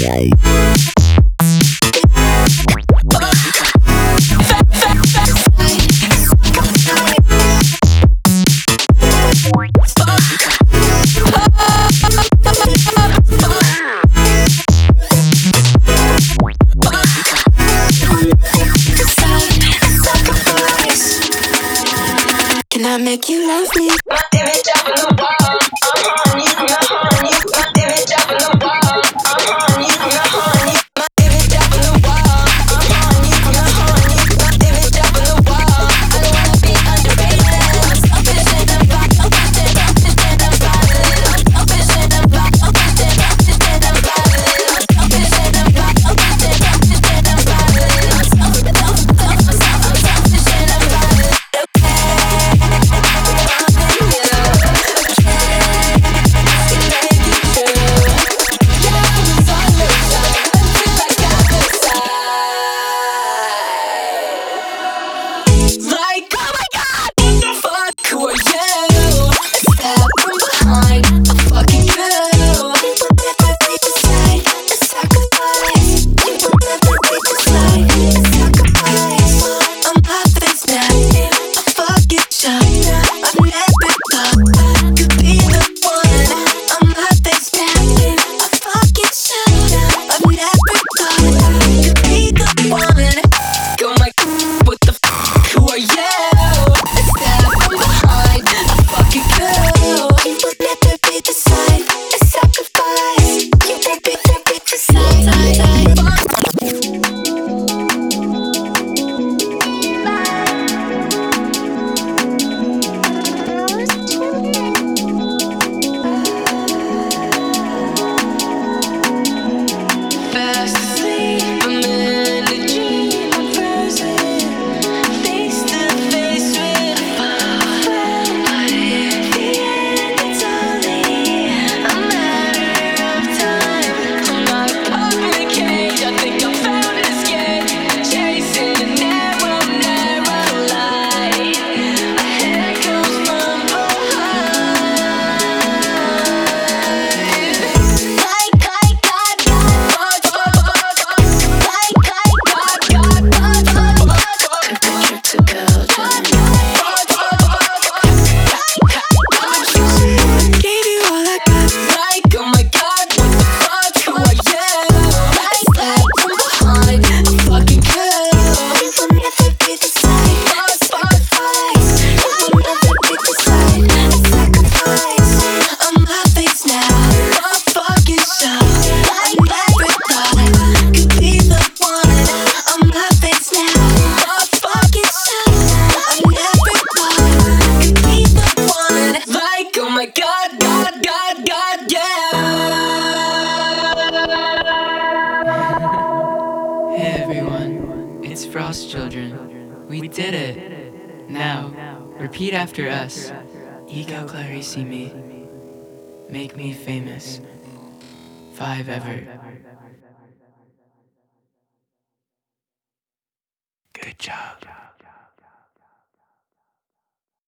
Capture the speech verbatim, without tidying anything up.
Can I make you love me? My image up on the wall. I'm on you, I'm on you. My image up on the wall. I'm on you, I'm on you. My image up on the wall. I'm on you, I'm on you. My image up on the wall. I don't wanna be underrated. Selfish and I'm black. Selfish and I'm selfish and I'm violent. Selfish and I'm black. Selfish and I'm selfish and I'm violent. Selfish and I'm black. Selfish and I'm selfish and I'm violent. Selfish, selfish, selfish, selfish and I'm violent. Repeat after us. Ego clarissimi. Make me famous. Five ever. Good job.